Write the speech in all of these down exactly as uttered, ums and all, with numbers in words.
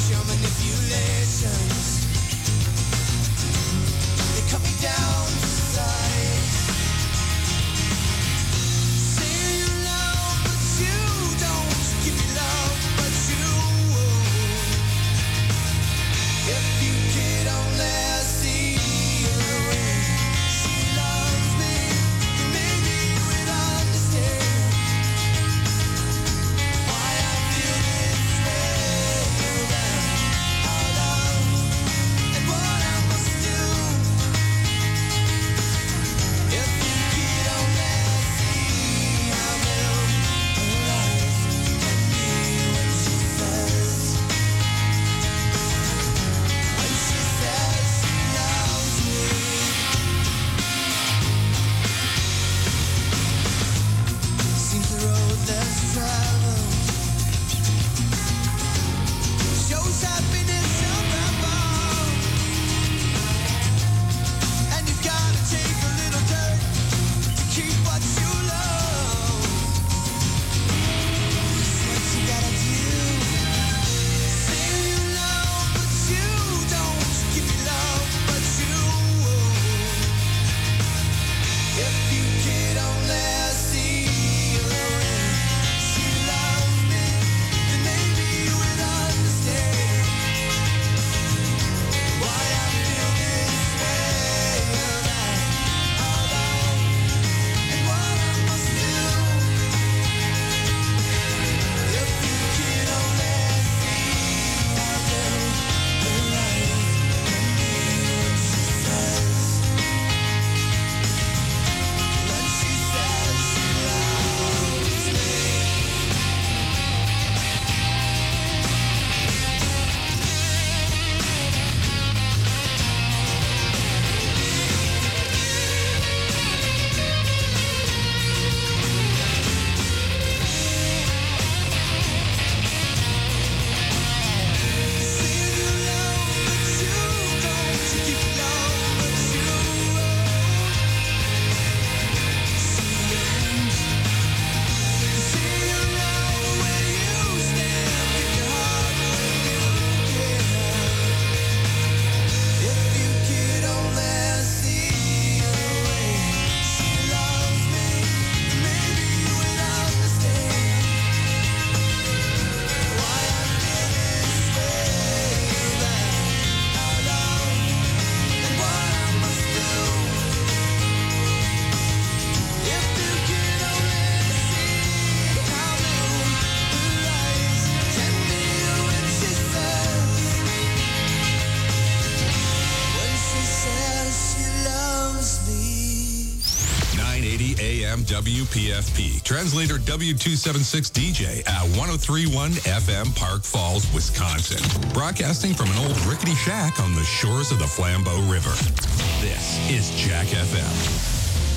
W P F P. Translator W two seventy-six D J at one oh three point one F M, Park Falls, Wisconsin. Broadcasting from an old rickety shack on the shores of the Flambeau River. This is Jack F M.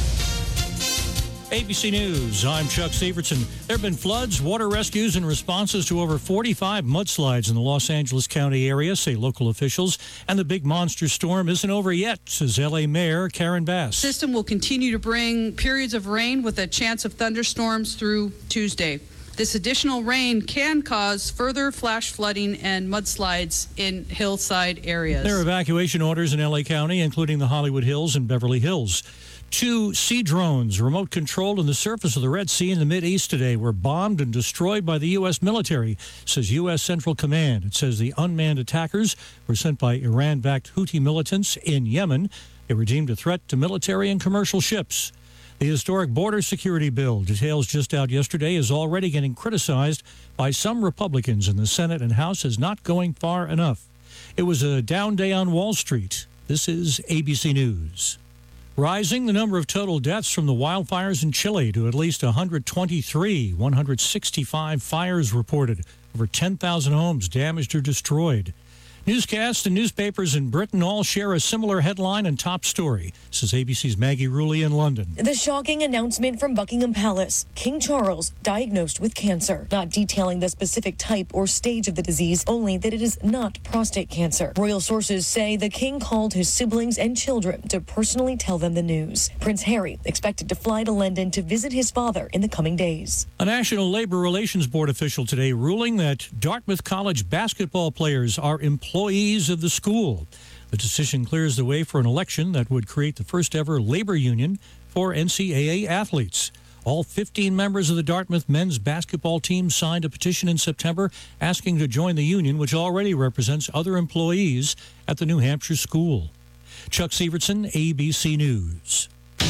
A B C News, I'm Chuck Severson. There have been floods, water rescues, and responses to over forty-five mudslides in the Los Angeles County area, say local officials. And the big monster storm isn't over yet, says L A Mayor Karen Bass. The system will continue to bring periods of rain with a chance of thunderstorms through Tuesday. This additional rain can cause further flash flooding and mudslides in hillside areas. There are evacuation orders in L A County, including the Hollywood Hills and Beverly Hills. Two sea drones, remote controlled on the surface of the Red Sea in the Mideast today, were bombed and destroyed by the U S military, says U S Central Command. It says the unmanned attackers were sent by Iran-backed Houthi militants in Yemen. They were deemed a threat to military and commercial ships. The historic border security bill, details just out yesterday, is already getting criticized by some Republicans in the Senate and House as not going far enough. It was a down day on Wall Street. This is A B C News. Rising the number of total deaths from the wildfires in Chile to at least one hundred twenty-three, one hundred sixty-five fires reported, over ten thousand homes damaged or destroyed. Newscasts and newspapers in Britain all share a similar headline and top story, says A B C's Maggie Rulli in London. The shocking announcement from Buckingham Palace. King Charles diagnosed with cancer, not detailing the specific type or stage of the disease, only that it is not prostate cancer. Royal sources say the king called his siblings and children to personally tell them the news. Prince Harry expected to fly to London to visit his father in the coming days. A National Labor Relations Board official today ruling that Dartmouth College basketball players are employees of the school. The decision clears the way for an election that would create the first ever labor union for N C double A athletes. All fifteen members of the Dartmouth men's basketball team signed a petition in September asking to join the union, which already represents other employees at the New Hampshire school. Chuck Sievertson, A B C News.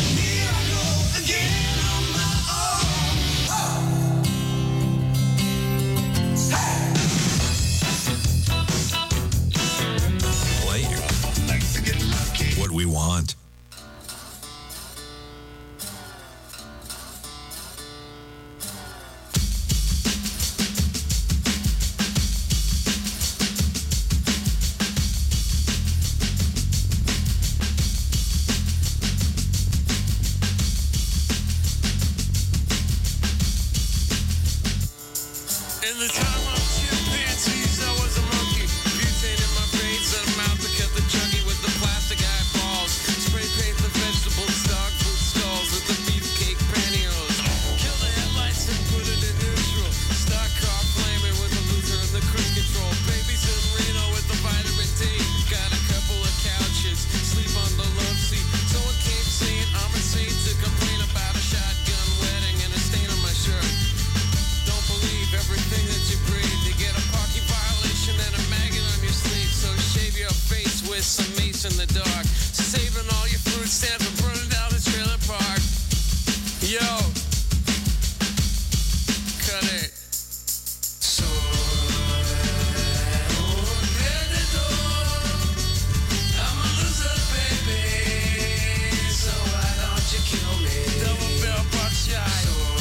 What we want. In the time of chimpanzees, I was a monkey. Butane in my veins and a mouth to cut the chunky with the plastic eyeballs. Spray paint the vegetables, dog food stalls with the beefcake pantyhose. Kill the headlights and put it in neutral. Stock car flaming with the Luther and the cruise control. Babies in Reno with the vitamin D. Got a couple of couches, sleep on the love seat. Someone came saying I'm insane to complain about a shotgun wedding and a stain on my shirt. Don't believe everything that you breathe. You get a parking violation and a maggot on your sleeve. So shave your face with some mace in the dark. Saving all your fruit stamps and burning down the trailer park. Yo, cut it. So I'm a loser, baby. So why don't you kill me? Double barrel buckshot.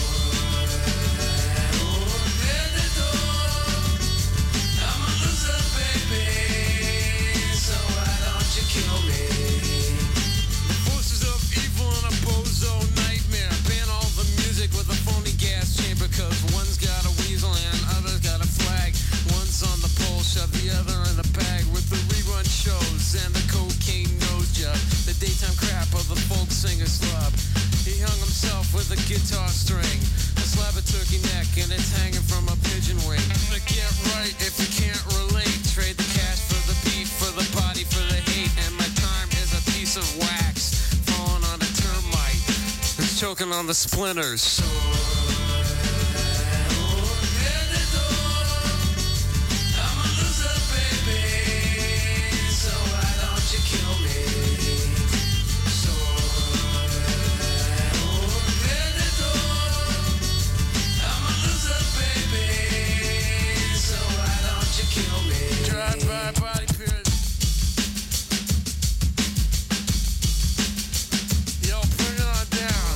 I'm a loser, baby. So why don't you kill me? Forces of evil and a bozo nightmare. Ban all the music with a phony gas chamber. Cause one's got a weasel and other's got a flag. One's on the pole, shove the other in a bag. With the rerun shows and the cocaine nose job. The daytime crap of the folk singer slub. He hung himself with a guitar string. A slab of turkey neck and it's hanging from a pigeon wing. But get right if you can't relate. Trade the cash for the beat, for the body, for the hate. And my time is a piece of wax falling on a termite. It's choking on the splinters. So I'm a loser, baby. So why don't you kill me? So I'm a loser, baby. So why don't you kill me? Drive-by body pierce. Yo, bring it on down.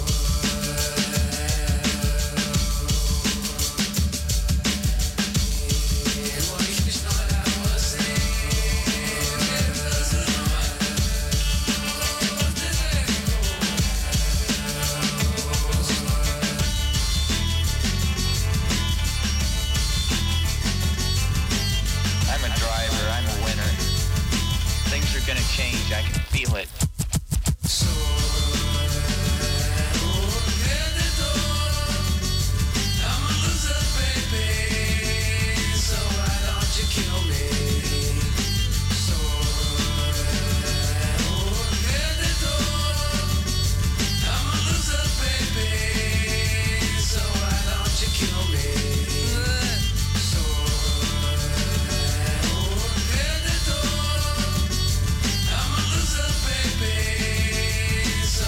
I'm a driver, I'm a winner. Things are gonna change, I can feel it. So I'm a loser, baby. So why don't you kill me? So I'm a loser, baby. So why don't you kill me? So I'm a loser, baby. So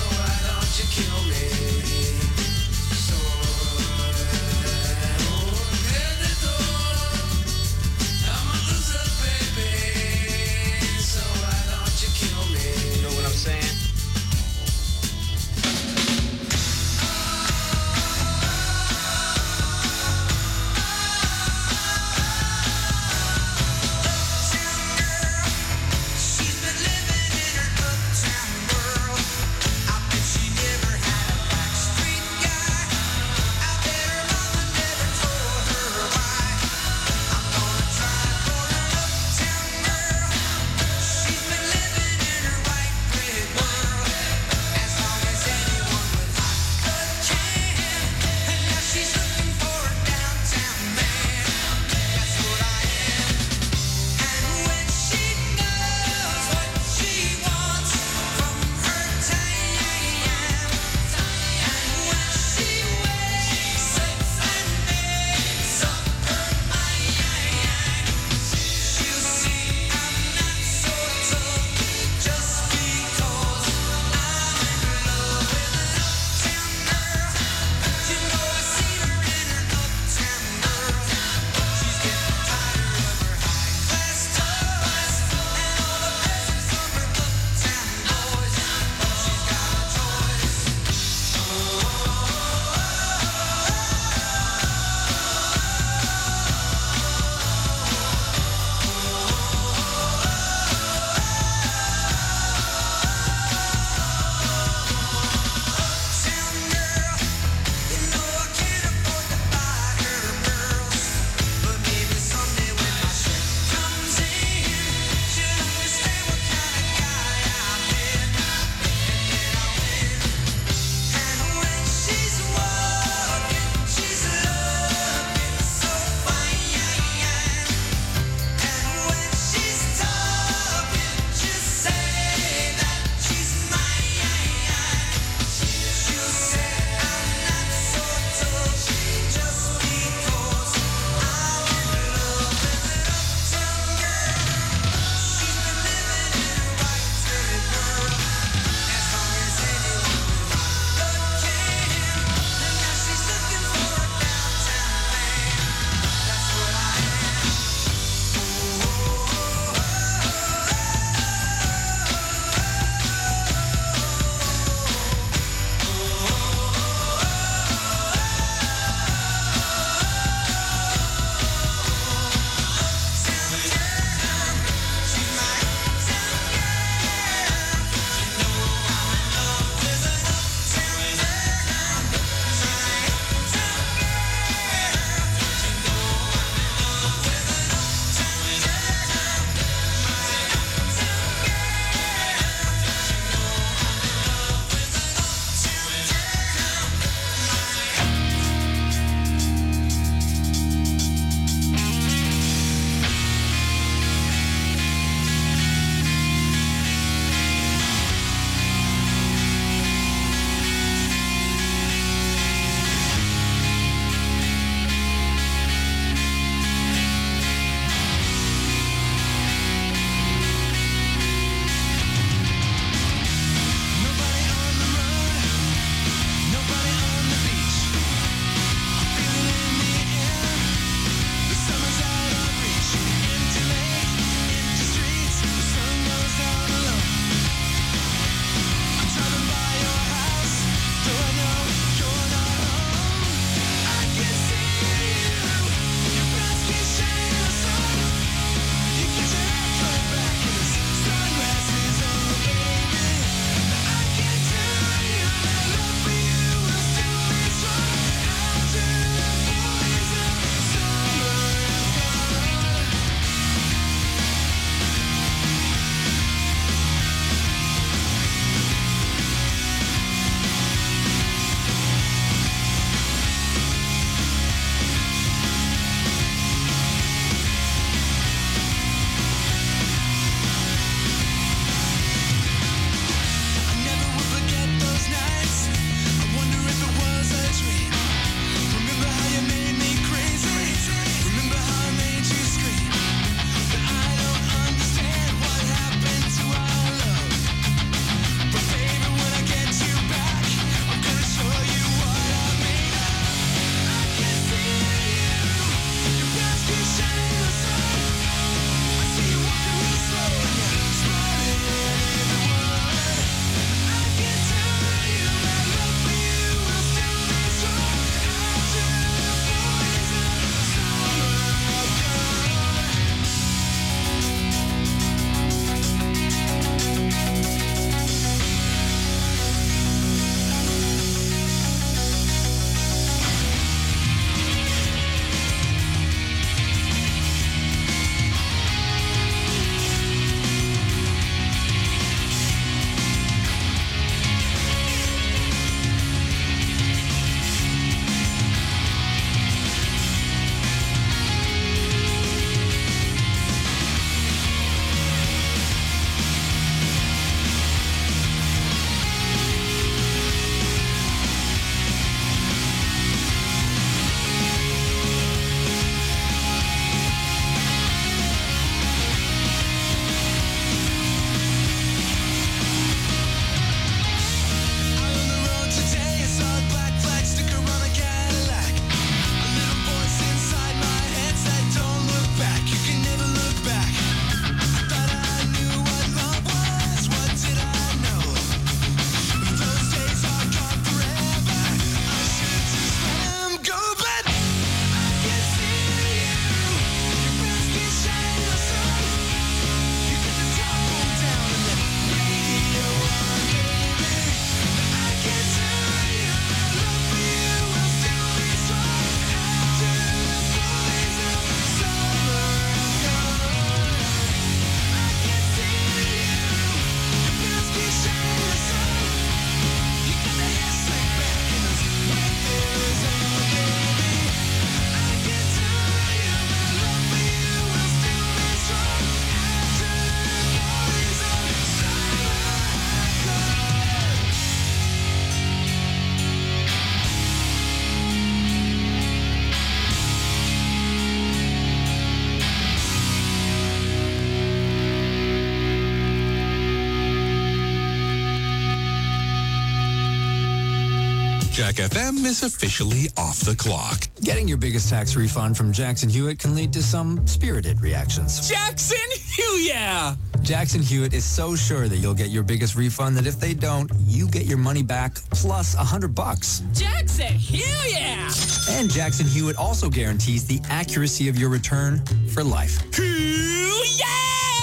Jack F M is officially off the clock. Getting your biggest tax refund from Jackson Hewitt can lead to some spirited reactions. Jackson Hewitt! Yeah! Jackson Hewitt is so sure that you'll get your biggest refund that if they don't, you get your money back plus a hundred bucks. Jackson Hewitt! And Jackson Hewitt also guarantees the accuracy of your return for life. Yeah!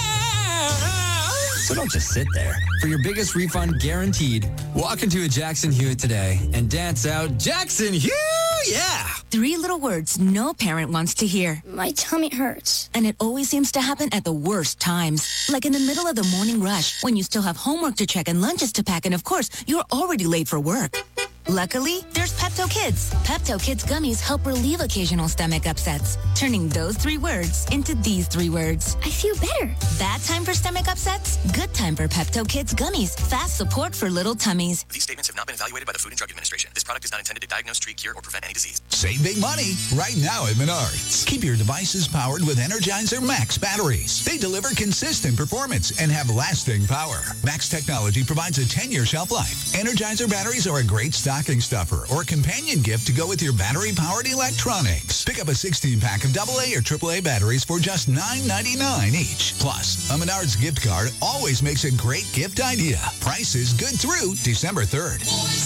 So don't just sit there. For your biggest refund guaranteed, walk into a Jackson Hewitt today and dance out Jackson Hewitt! Yeah! Three little words no parent wants to hear. My tummy hurts. And it always seems to happen at the worst times. Like in the middle of the morning rush, when you still have homework to check and lunches to pack, and of course, you're already late for work. Luckily, there's Pepto Kids. Pepto Kids gummies help relieve occasional stomach upsets, turning those three words into these three words. I feel better. Bad time for stomach upsets? Good time for Pepto Kids gummies. Fast support for little tummies. These statements have not been evaluated by the Food and Drug Administration. This product is not intended to diagnose, treat, cure, or prevent any disease. Save big money right now at Menards. Keep your devices powered with Energizer Max batteries. They deliver consistent performance and have lasting power. Max technology provides a ten-year shelf life. Energizer batteries are a great stocking stuffer or companion gift to go with your battery-powered electronics. Pick up a sixteen-pack of double A or triple A batteries for just nine ninety-nine each. Plus, a Menards gift card always makes a great gift idea. Price is good through December third.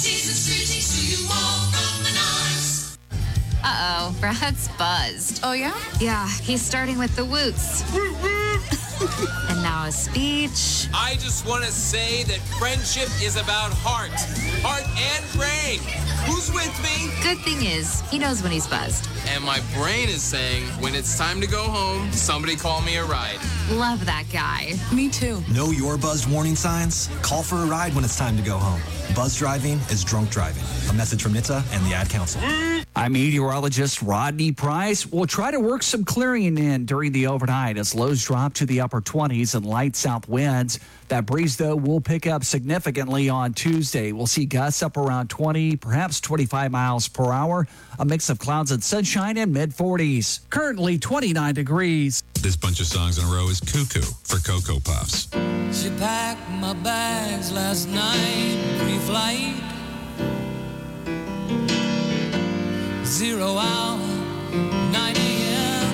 Uh-oh, Brad's buzzed. Oh, yeah? Yeah, he's starting with the woots. And now a speech. I just want to say that friendship is about heart. Heart and brain. Who's with me? Good thing is, he knows when he's buzzed. And my brain is saying, when it's time to go home, somebody call me a ride. Love that guy. Me too. Know your buzzed warning signs? Call for a ride when it's time to go home. Buzz driving is drunk driving. A message from N H T S A and the Ad Council. I'm meteorologist Rodney Price. We'll try to work some clearing in during the overnight as lows drop to the upper twenties and light south winds. That breeze, though, will pick up significantly on Tuesday. We'll see gusts up around twenty, perhaps twenty-five miles per hour. A mix of clouds and sunshine in mid forties. Currently twenty-nine degrees. This bunch of songs in a row is Cuckoo for Cocoa Puffs. She packed my bags last night, pre-flight. Zero hour, nine a.m.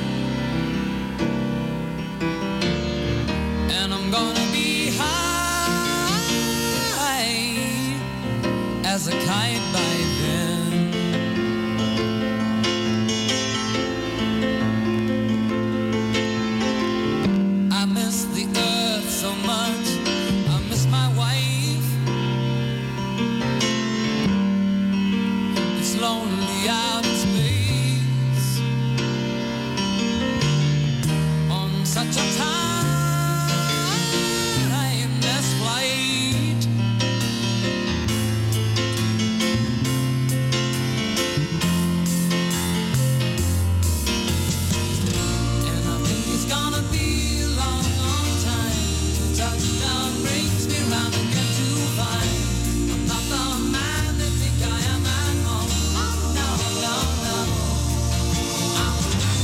And I'm gonna be high as a kite by then. I miss the earth so much. I miss my wife. It's lonely out in space on such a timeless flight. And I think it's gonna be a long, long time till touchdown brings me round again to find I'm not the man they think I am at home. Oh, no, no, no. I'm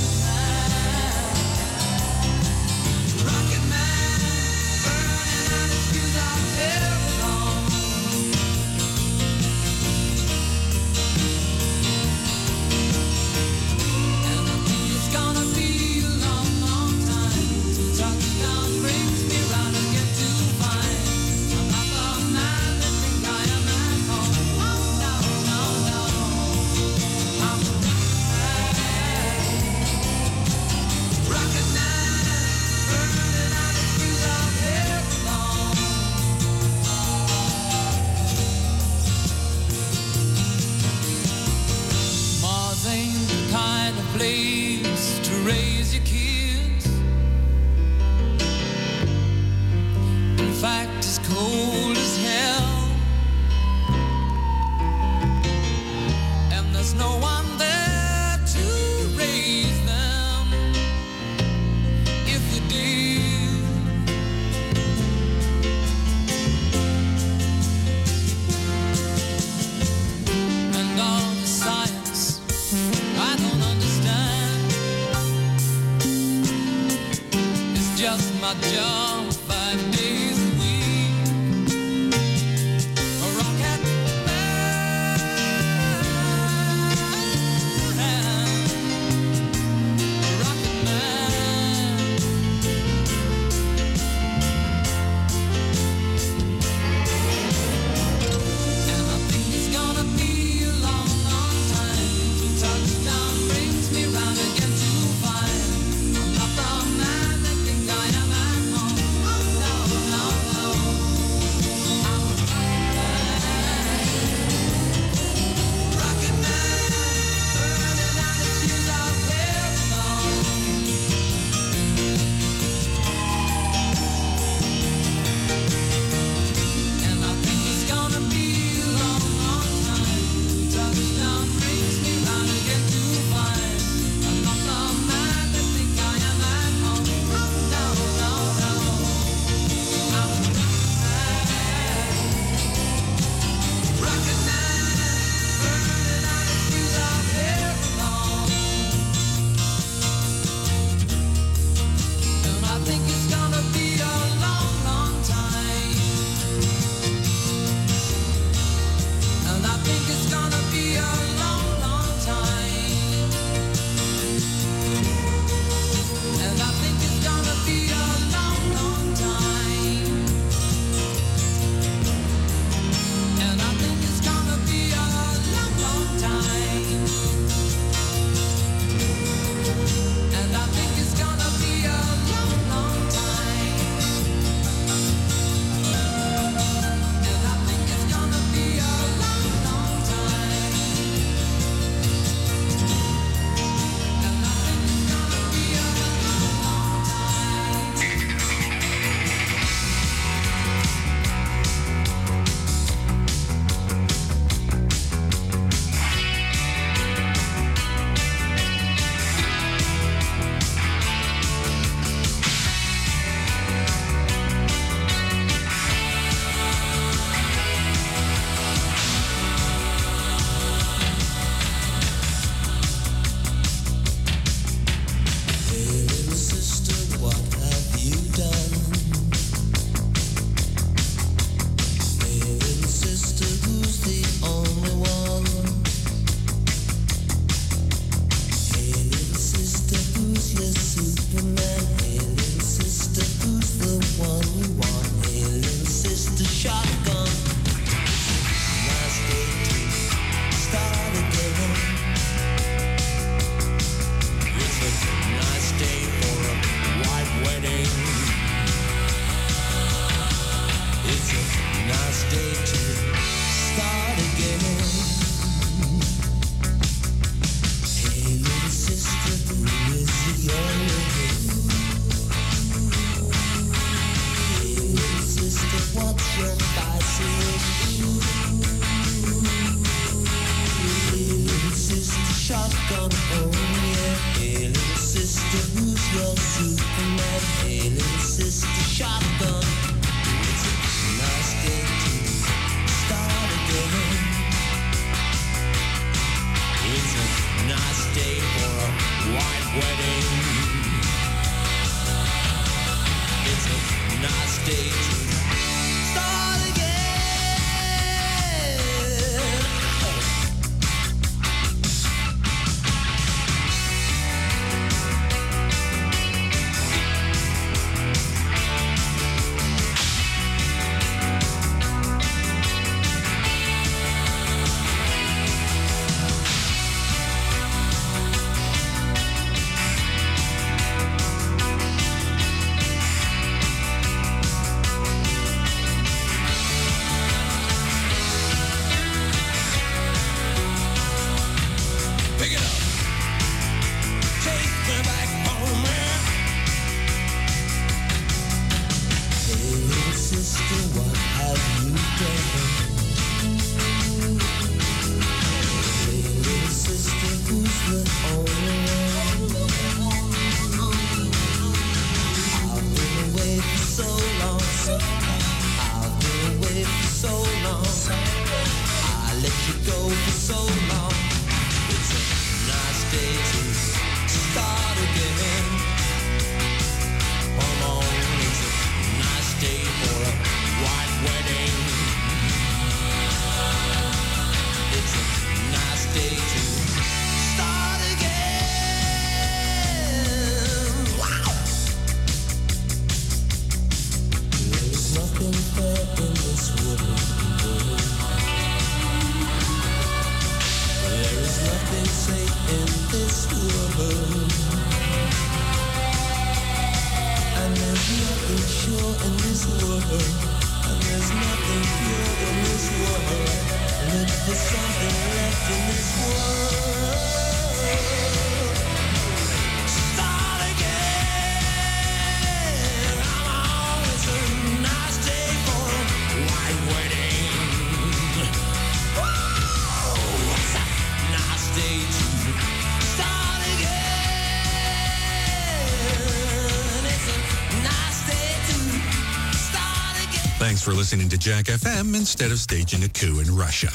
a rocket man, burning out his fuse out there alone. And I think it's gonna be a long, long time till touchdown brings me round again to find I'm not the man they think I am at home. Oh, no, no, no. I'm a rocket man, burning out his fuse out there alone. Mars ain't the kind of place to raise your kids. In fact, it's cold as hell. And there's no one there to raise them if you did. And all the science I don't understand. It's just my job five days a week. A rocket man. in this world, and there's nothing pure in this world. Look for something left in this world. Start again. I'm always a nice day for a white wedding. Whoa, it's a nice day to start again. It's a nice day to start again. Thanks for listening to Jack F M instead of staging a coup in Russia.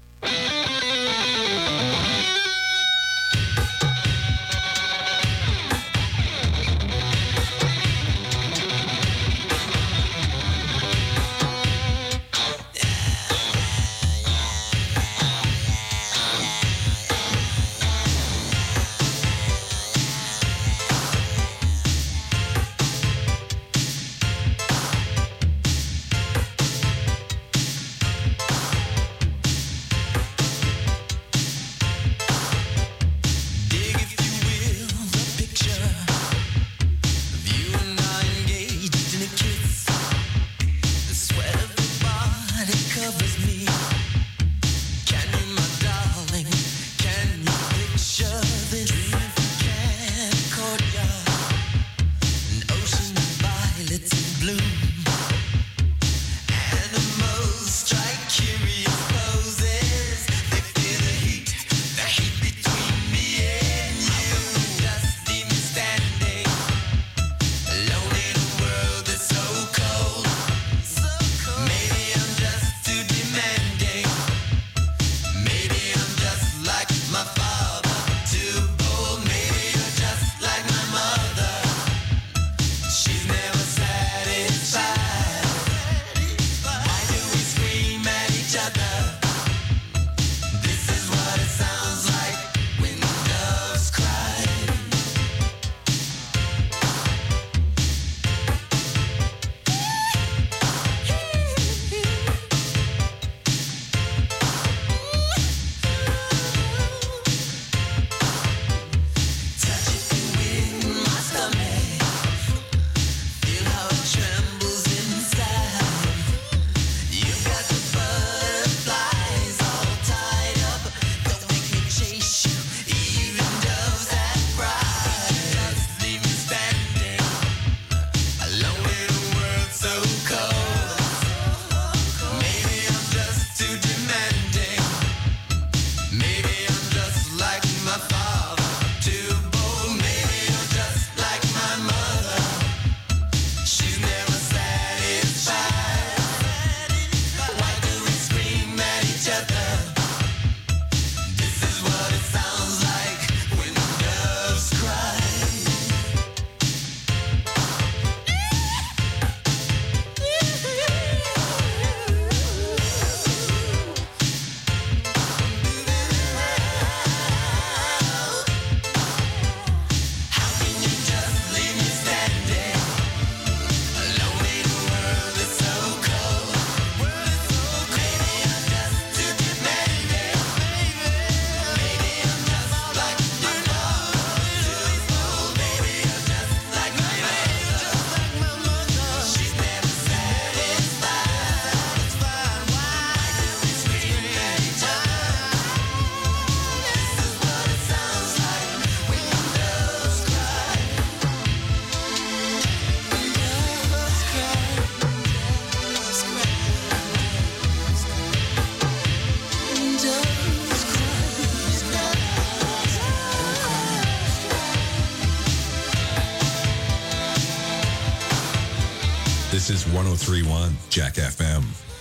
This is one oh three point one Jack F M.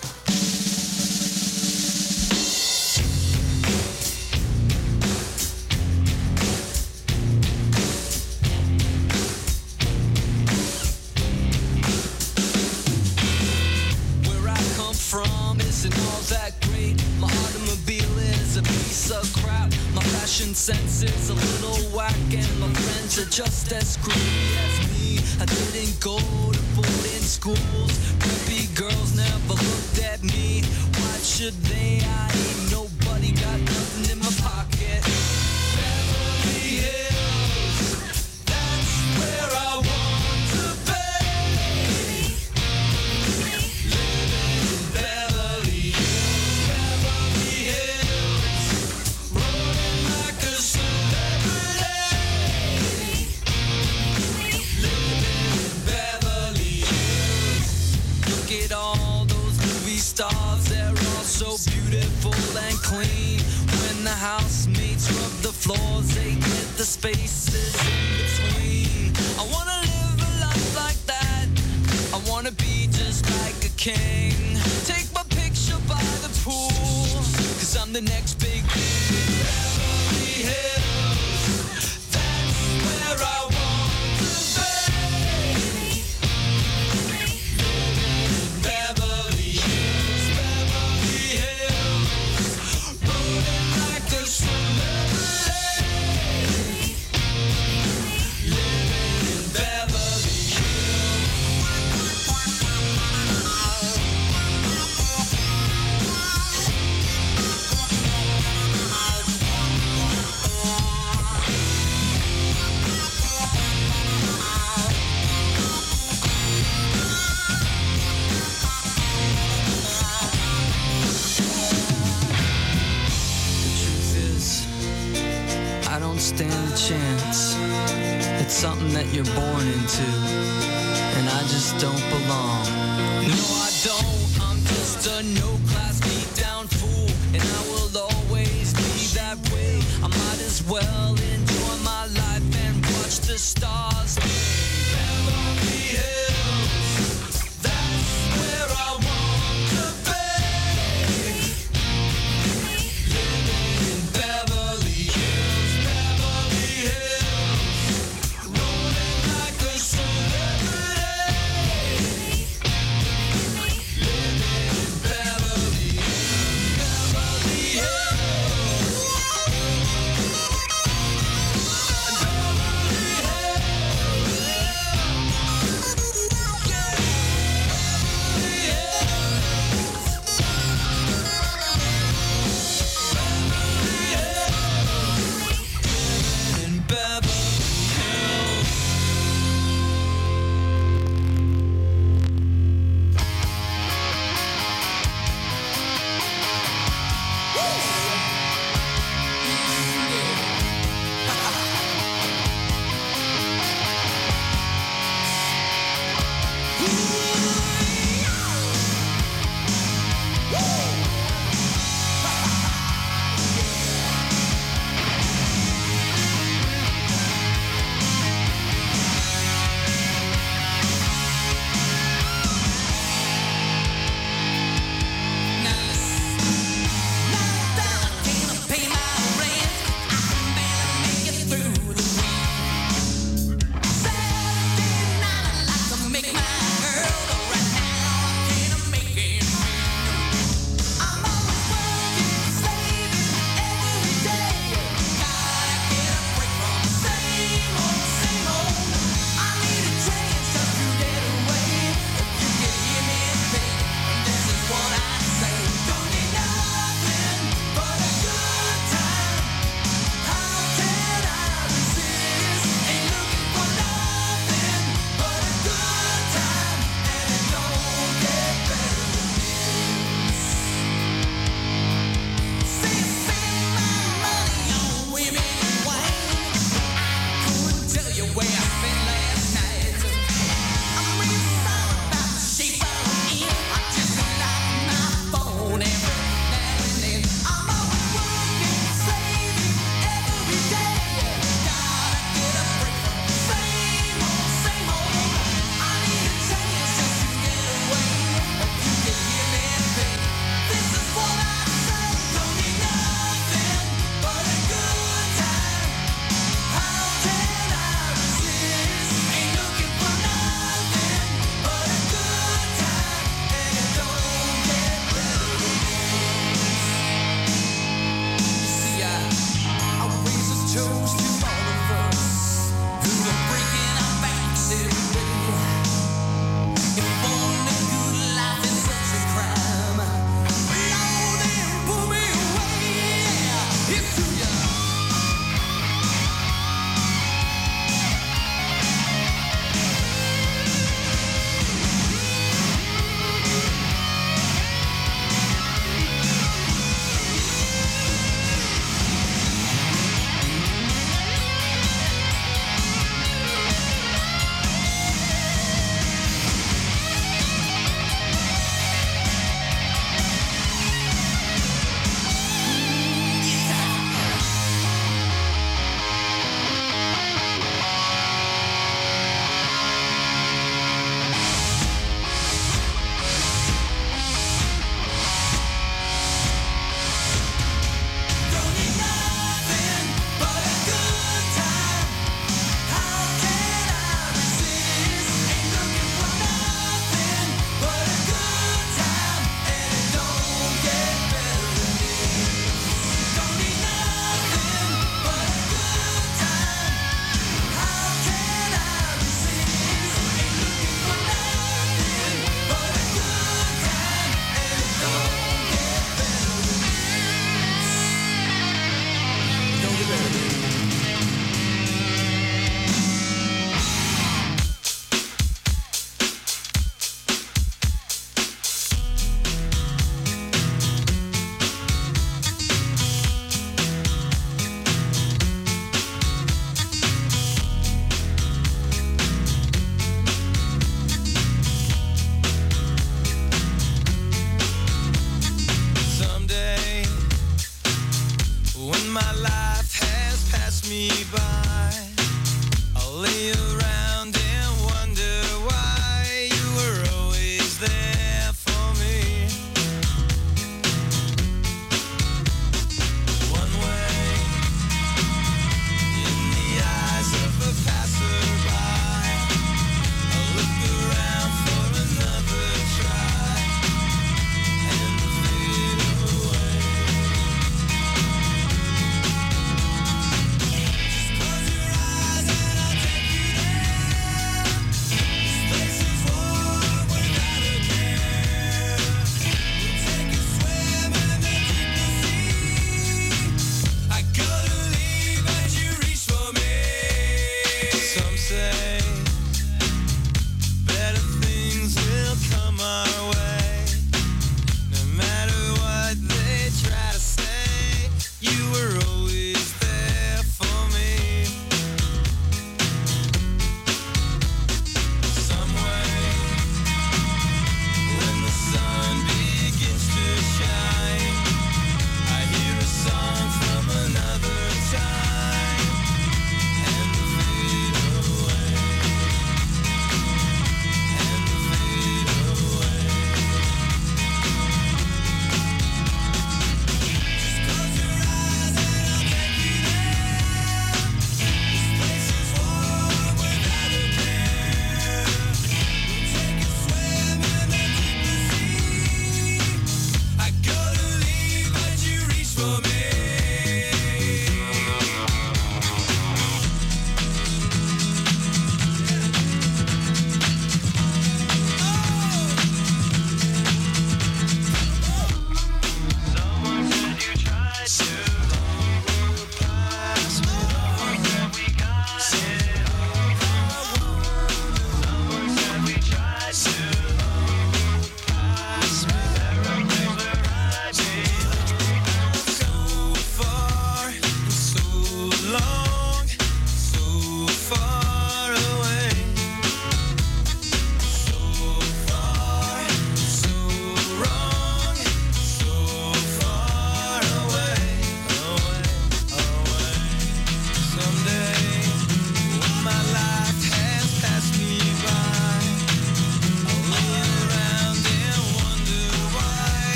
Where I come from isn't all that great. My automobile is a piece of crap. My fashion sense is a little whack, and my friends are just as screwy as me. I didn't go to boarding schools. Preppy girls never looked at me. Why should they? I ain't nobody, got nothing in my pocket. Beverly Hills, that's where I want to be. love the floors, they get the spaces in between. I wanna live a life like that. I wanna be just like a king. Take my picture by the pool, cause I'm the next big thing in Beverly Hills. That's where I want to be. Beverly Hills, Beverly Hills, rolling like a celebrity. Living in Beverly I don't stand a chance. It's something that you're born into, and I just don't belong. No, I don't. I'm just a no-class beat-down fool, and I will always be that way. I might as well enjoy my life and watch the stars. Beverly Hills, that's where I want to be. Living in Beverly Hills, Beverly Hills, rolling like a celebrity. Living in Beverly Hills, Beverly Hills. Beverly Hills.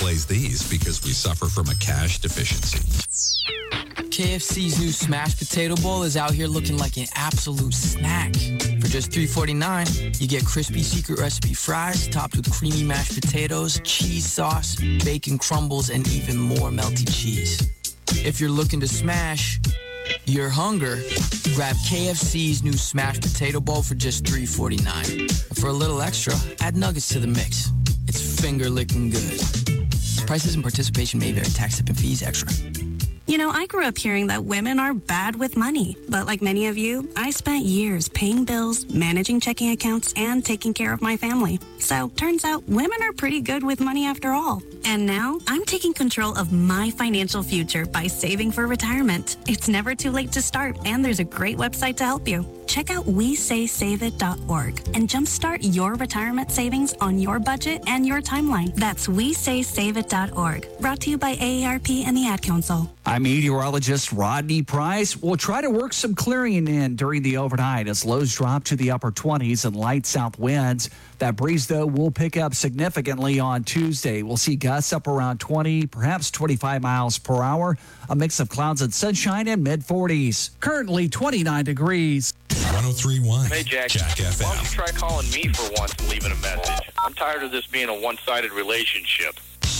plays these because we suffer from a cash deficiency. K F C's new smashed potato bowl is out here looking like an absolute snack. For just three forty-nine, you get crispy secret recipe fries topped with creamy mashed potatoes, cheese sauce, bacon crumbles, and even more melty cheese. If you're looking to smash your hunger, grab K F C's new smashed potato bowl for just three forty-nine. And for a little extra, add nuggets to the mix. It's finger-licking good. Prices and participation may vary. Tax, tip, and fees extra. You know, I grew up hearing that women are bad with money. But like many of you, I spent years paying bills, managing checking accounts, and taking care of my family. So turns out women are pretty good with money after all. And now I'm taking control of my financial future by saving for retirement. It's never too late to start, and there's a great website to help you. Check out we say save it dot org and jumpstart your retirement savings on your budget and your timeline. That's we say save it dot org. Brought to you by A A R P and the Ad Council. I'm meteorologist Rodney Price. We'll try to work some clearing in during the overnight as lows drop to the upper twenties and light south winds. That breeze, though, will pick up significantly on Tuesday. We'll see gusts up around twenty, perhaps twenty-five miles per hour. A mix of clouds and sunshine in mid forties. Currently twenty-nine degrees. one oh three point one Hey, Jack. Jack F M. Why don't you try calling me for once and leaving a message? I'm tired of this being a one-sided relationship.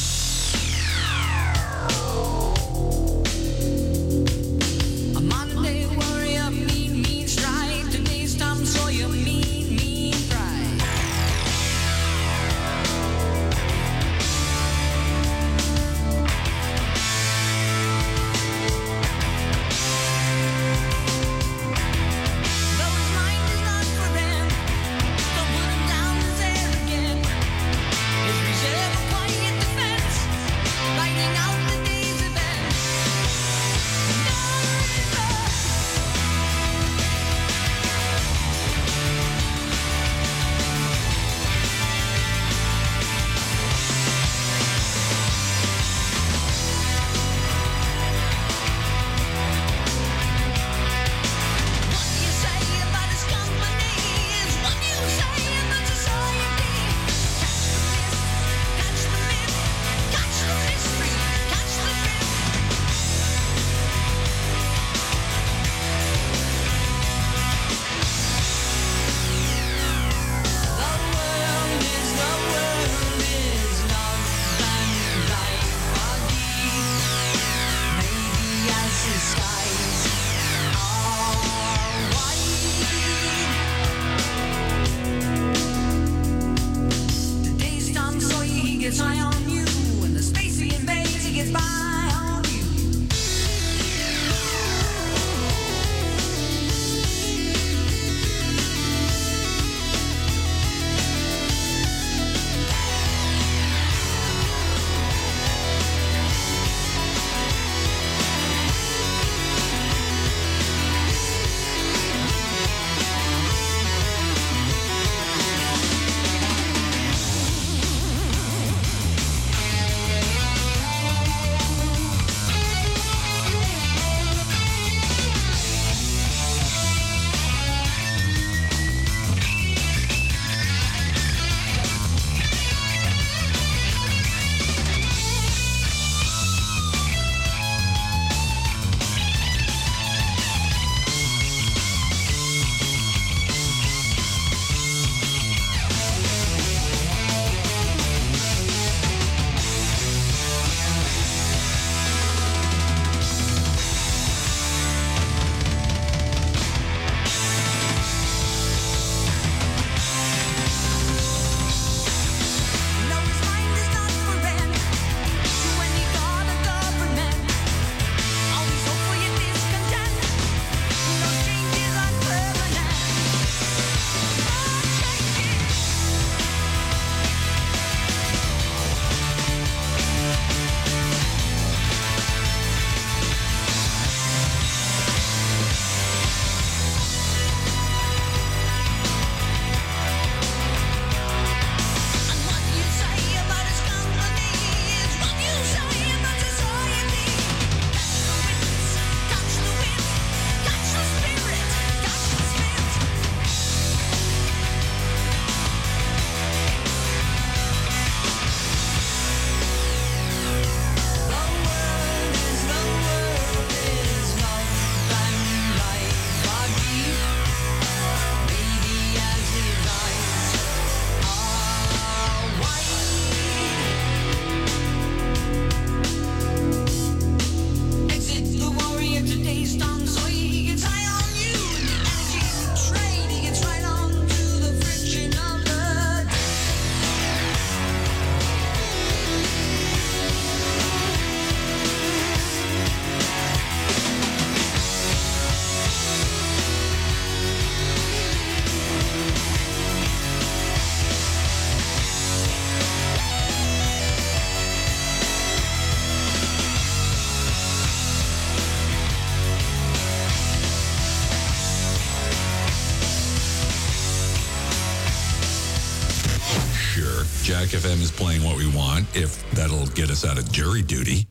A Monday warrior, mean, mean strike. Today's Tom Sawyer, mean, mean pride. Though his mind is not for them, don't put him down as arrogant. His reserve quiet. sure Jack F M is playing what we want, if that'll get us out of jury duty.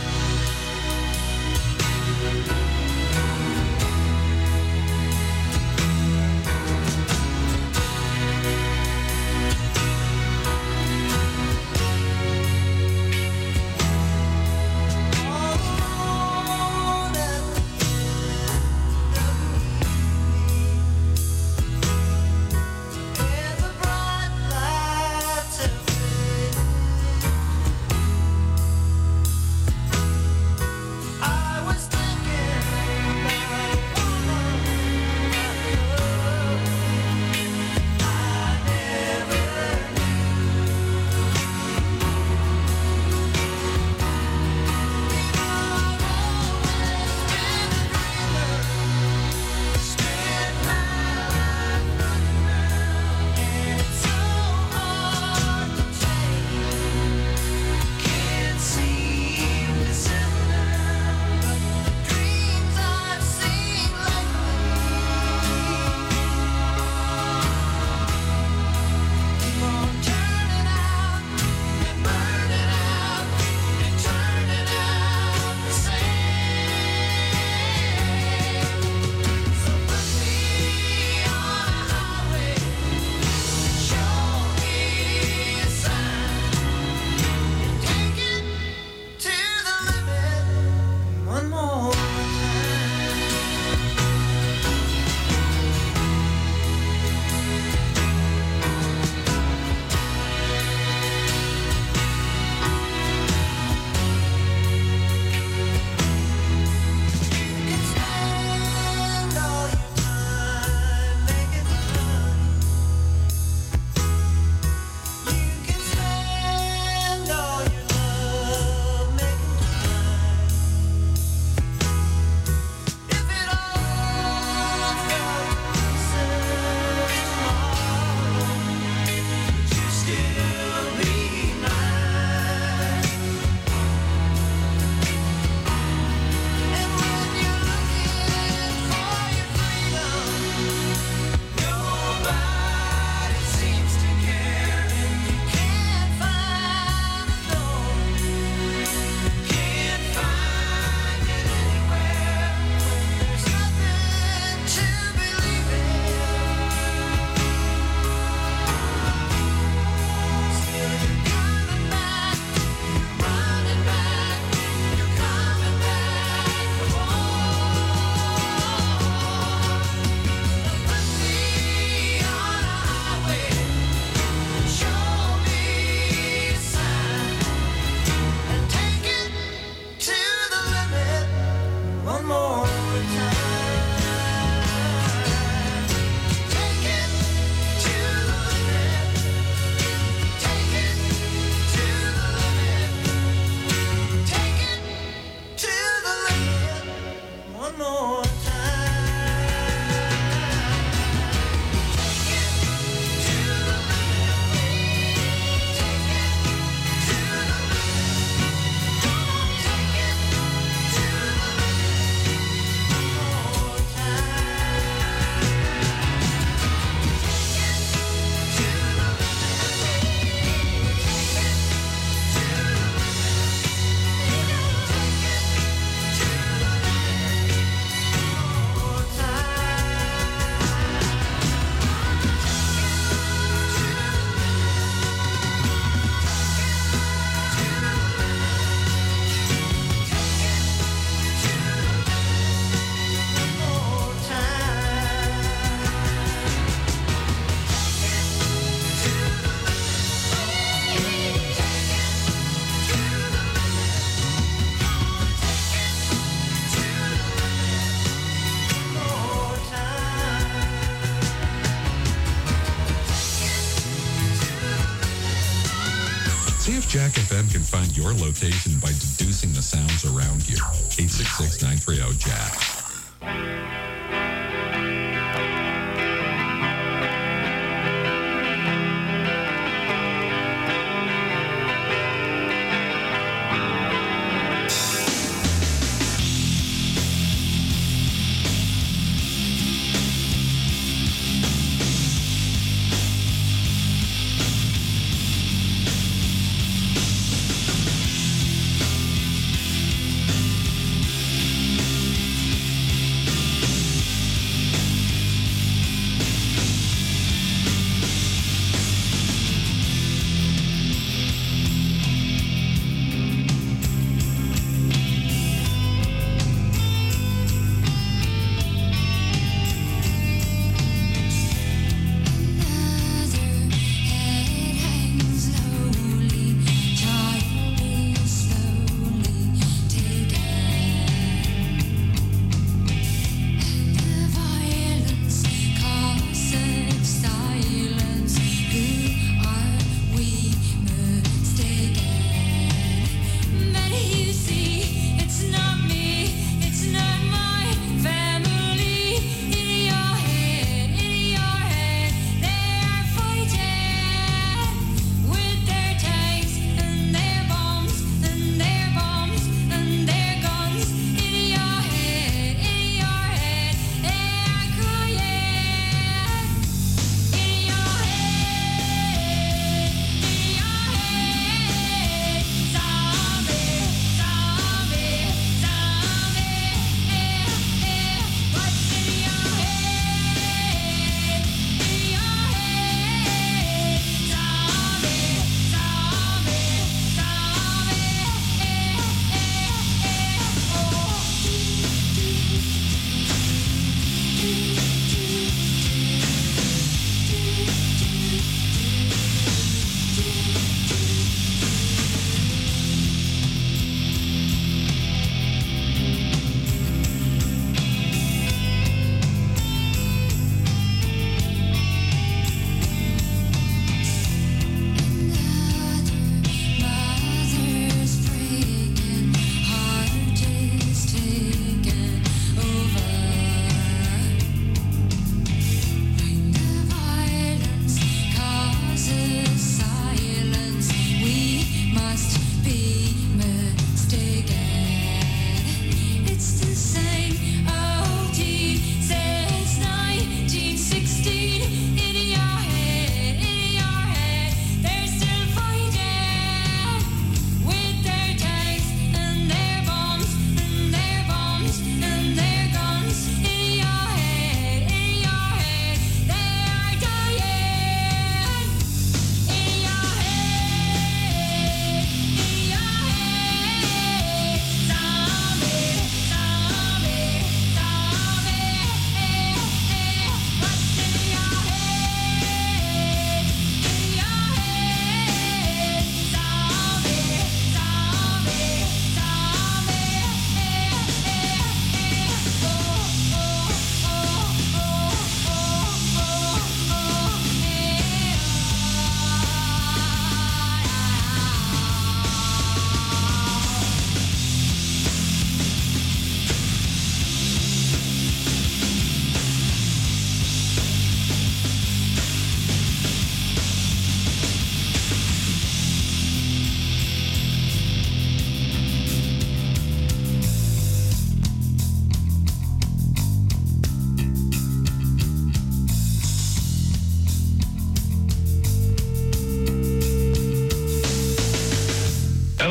Jack F M can find your location by deducing the sounds around you. eight six six, nine three zero, Jack.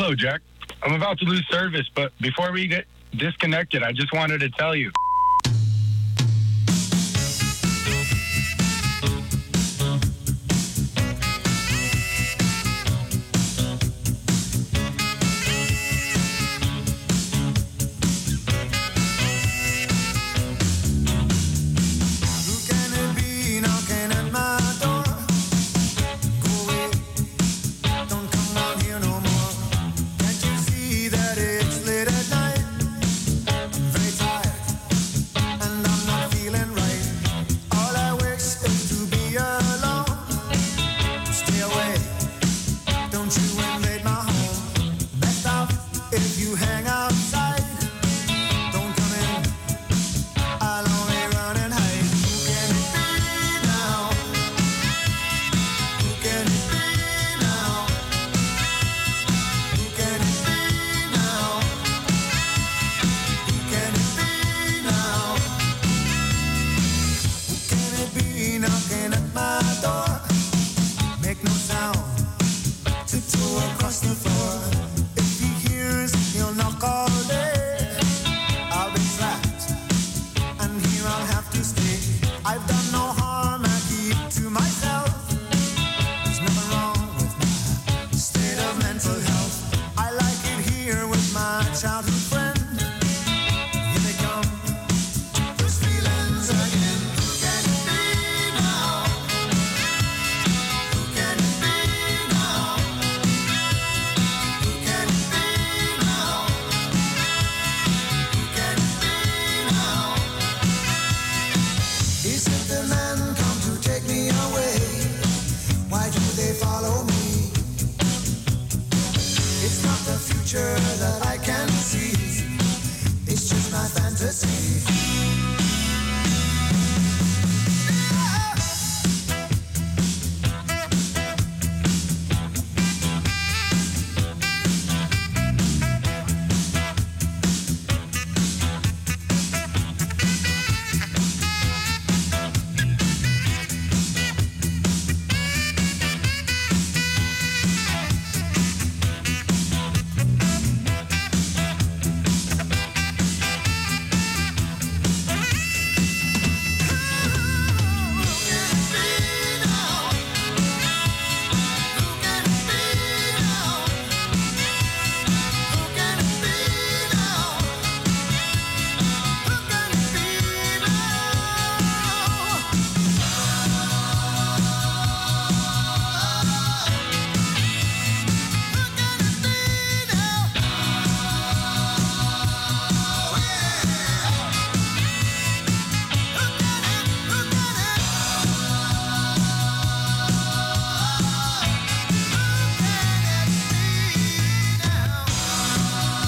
Hello, Jack. I'm about to lose service, but before we get disconnected, I just wanted to tell you